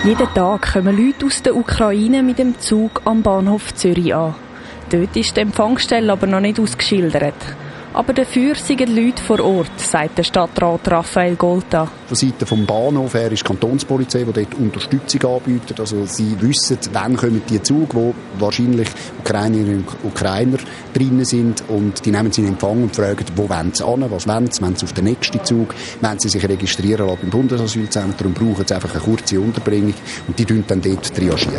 Jeden Tag kommen Leute aus der Ukraine mit dem Zug am Bahnhof Zürich an. Dort ist die Empfangsstelle aber noch nicht ausgeschildert. Aber dafür sind Leute vor Ort, sagt der Stadtrat Raphael Golta. Von Seiten vom Bahnhof her ist die Kantonspolizei, die dort Unterstützung anbietet. Also sie wissen, wann kommen die Züge, wo wahrscheinlich Ukrainerinnen und Ukrainer drinnen sind. Und die nehmen sie in Empfang und fragen, wo wollen sie hin, was wollen sie auf den nächsten Zug. Wenn sie sich registrieren lassen beim Bundesasylzentrum, brauchen sie einfach eine kurze Unterbringung und die dann dort triagieren.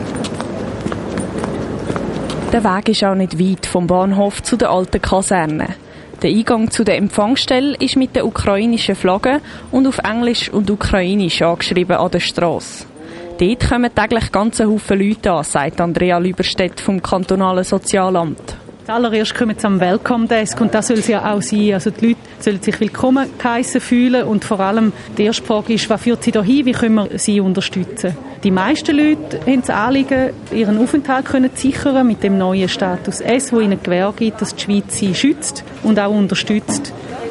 Der Weg ist auch nicht weit vom Bahnhof zu der alten Kaserne. Der Eingang zu der Empfangsstelle ist mit der ukrainischen Flagge und auf Englisch und Ukrainisch angeschrieben an der Strasse. Dort kommen täglich ganze Haufen Leute an, sagt Andrea Lüberstedt vom kantonalen Sozialamt. Zuallererst kommen sie am Welcome Desk und das soll es ja auch sein. Also die Leute sollen sich willkommen geheissen fühlen und vor allem die erste Frage ist, was führt sie dahin, wie können wir sie unterstützen? Die meisten Leute haben das Anliegen, ihren Aufenthalt zu sichern mit dem neuen Status S, wo ihnen Gewähr gibt, dass die Schweiz sie schützt und auch unterstützt.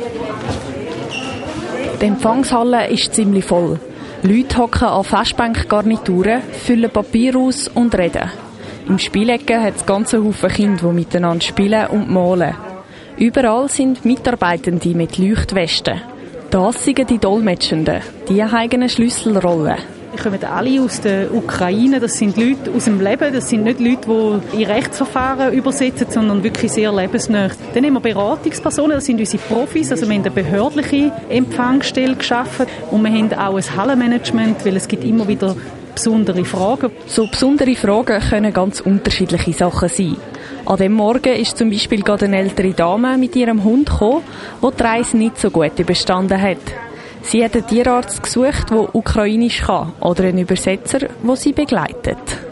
Die Empfangshalle ist ziemlich voll. Leute hocken an Festbankgarnituren, füllen Papier aus und reden. Im Spielecken hat es ganze Haufen Kinder, die miteinander spielen und malen. Überall sind Mitarbeitende mit Leuchtwesten. Das sind die Dolmetschenden. Die haben eine Schlüsselrolle. Die kommen alle aus der Ukraine. Das sind Leute aus dem Leben. Das sind nicht Leute, die in Rechtsverfahren übersetzen, sondern wirklich sehr lebensnah. Dann haben wir Beratungspersonen, das sind unsere Profis. Also wir haben eine behördliche Empfangsstelle geschaffen und wir haben auch ein Hallenmanagement, weil es gibt immer wieder besondere Fragen. So besondere Fragen können ganz unterschiedliche Sachen sein. An dem Morgen ist zum Beispiel gerade eine ältere Dame mit ihrem Hund gekommen, die die Reise nicht so gut überstanden hat. Sie hat einen Tierarzt gesucht, der Ukrainisch kann, oder einen Übersetzer, der sie begleitet.